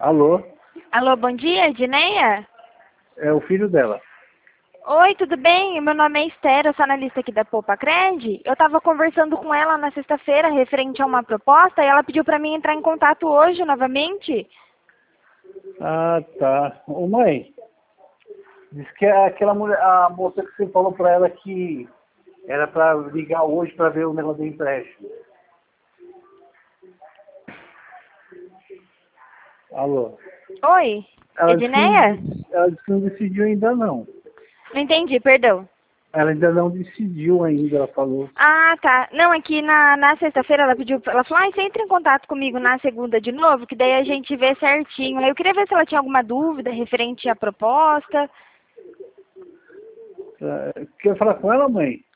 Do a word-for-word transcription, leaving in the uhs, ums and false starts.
Alô? Alô, bom dia, Edneia? É o filho dela. Oi, tudo bem? Meu nome é Esther, eu sou analista aqui da Poupa Cred. Eu estava conversando com ela na sexta-feira referente a uma proposta e ela pediu para mim entrar em contato hoje novamente. Ah, tá. Ô, mãe, diz que é aquela mulher, a moça que você falou pra ela que era pra ligar hoje pra ver o negócio do empréstimo. Alô? Oi, Ela disse que não, Edneia? ela disse que não decidiu ainda não. Não entendi, perdão. Ela ainda não decidiu ainda, ela falou. Ah, tá. Não, é que na, na sexta-feira ela pediu, ela falou, ah, você entra em contato comigo na segunda de novo, que daí a gente vê certinho. Aí eu queria ver se ela tinha alguma dúvida referente à proposta. Ah, quer falar com ela, mãe?